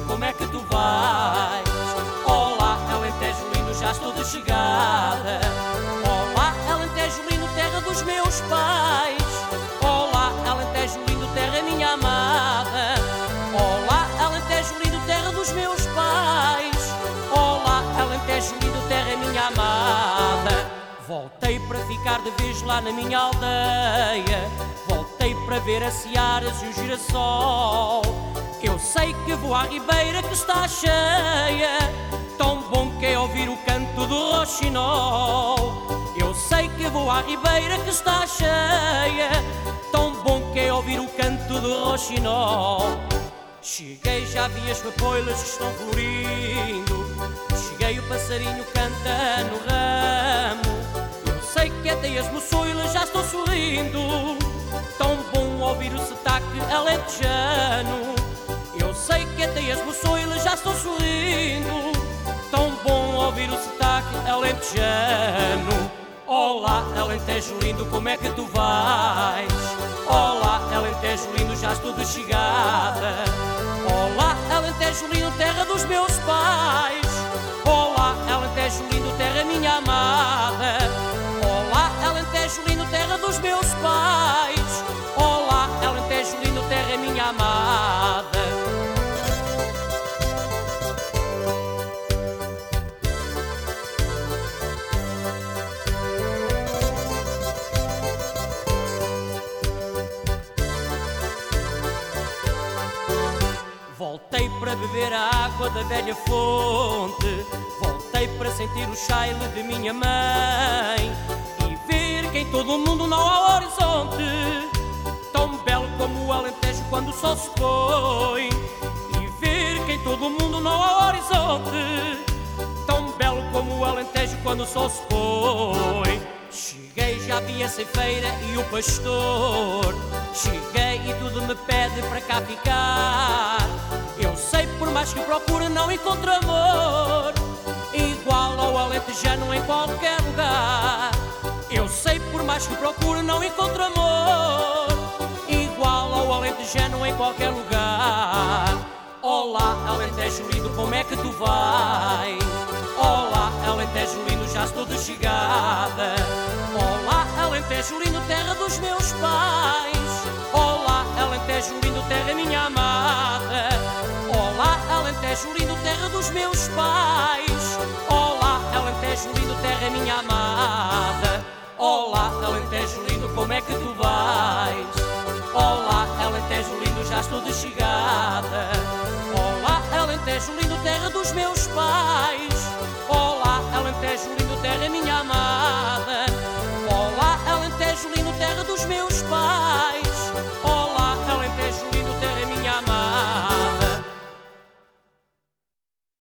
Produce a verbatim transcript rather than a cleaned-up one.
como é que tu vais? Olá, Alentejo lindo, já estou de chegada. Olá, Alentejo lindo, terra dos meus pais. Olá, Alentejo lindo, terra minha amada. Olá, Alentejo lindo, terra dos meus pais. Olá, Alentejo lindo, terra minha amada. Voltei para ficar de vez lá na minha aldeia. Voltei para ver as searas e o girassol. Eu sei que vou à ribeira que está cheia, tão bom que é ouvir o canto do roxinol. Eu sei que vou à ribeira que está cheia, tão bom que é ouvir o canto do roxinol. Cheguei, já vi as papoilas que estão florindo. Cheguei, o passarinho canta no ramo. Eu sei que até as moçoilas já estão sorrindo, tão bom ouvir o sotaque alentejano. Eu sei que até as moçoilas já estão sorrindo, tão bom ouvir o sotaque alentejano. Olá, Alentejo lindo, como é que tu vais? Olá, Alentejo lindo, já estou de chegada. Olá, Alentejo lindo, terra dos meus pais. Olá, Alentejo lindo, terra minha amada. Olá, Alentejo lindo, terra dos meus pais. Olá, Alentejo lindo, terra minha amada. Voltei para beber a água da velha fonte. Voltei para sentir o chaile de minha mãe e ver que em todo o mundo não há horizonte tão belo como o Alentejo quando o sol se põe. E ver que em todo o mundo não há horizonte tão belo como o Alentejo quando o sol se põe. Cheguei, já vi a ceifeira e o pastor. Cheguei e tudo me pede para cá ficar. Eu sei, por mais que procure, não encontro amor igual ao alentejano em qualquer lugar. Eu sei, por mais que procure, não encontro amor igual ao alentejano em qualquer lugar. Olá, Alentejo lindo, como é que tu vais? Olá, Alentejo lindo, já estou de chegada. Olá, Alentejo lindo, terra dos meus pais. Olá, Alentejo lindo, terra minha amada. Olá, Alentejo lindo, terra dos meus pais. Olá, Alentejo lindo, terra minha amada. Olá, Alentejo lindo, como é que tu vais? Olá, Alentejo lindo, já estou de chegada. Olá, Alentejo lindo, terra dos meus pais. Olá, Alentejo lindo, terra minha amada.